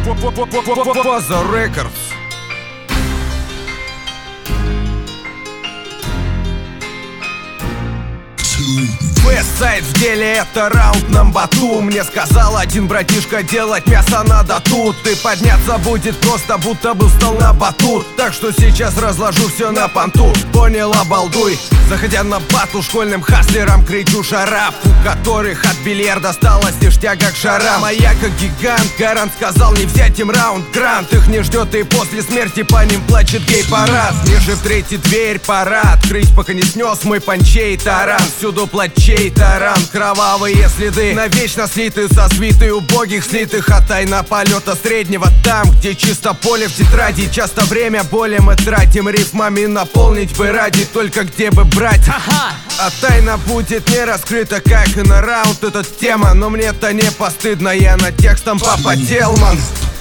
Поза Рекордс. Вестсайд в деле, это раунд на бату. Мне сказал один братишка, делать мясо надо тут. И подняться будет просто, будто бы встал на батут. Так что сейчас разложу все на понту. Понял, обалдуй. Заходя на батл, школьным хаслерам кричу шарап, у которых от бильярда осталась лишь тяга к шарам. А я как гигант, гарант сказал не взять им раунд грант. Их не ждет и после смерти по ним плачет гей-парад. Ниже в третью дверь пора открыть, пока не снес мой панчей таран. Всюду плачей таран, кровавые следы навечно слиты со свитой убогих слитых. А тайна полета среднего там, где чисто поле в тетради. Часто время боли мы тратим рифмами наполнить бы ради, только где бы брать. А тайна будет не раскрыта, как и на раунд эта тема. Но мне-то не постыдно, я над текстом попотел, ман.